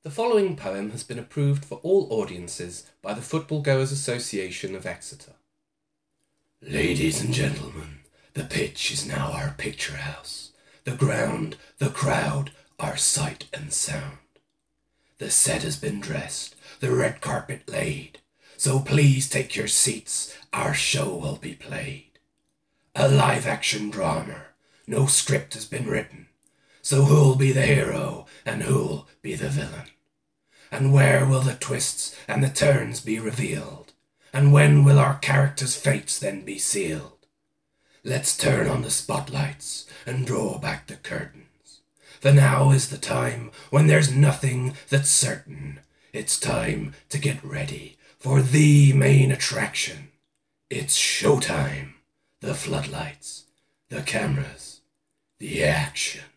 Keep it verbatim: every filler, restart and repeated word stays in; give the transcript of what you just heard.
The following poem has been approved for all audiences by the Football Goers Association of Exeter. Ladies and gentlemen, the pitch is now our picture house. The ground, the crowd, our sight and sound. The set has been dressed, the red carpet laid. So please take your seats, our show will be played. A live-action drama, no script has been written. So who'll be the hero and who'll be the villain? And where will the twists and the turns be revealed? And when will our characters' fates then be sealed? Let's turn on the spotlights and draw back the curtains. For now is the time when there's nothing that's certain. It's time to get ready for the main attraction. It's showtime. The floodlights, the cameras, the action.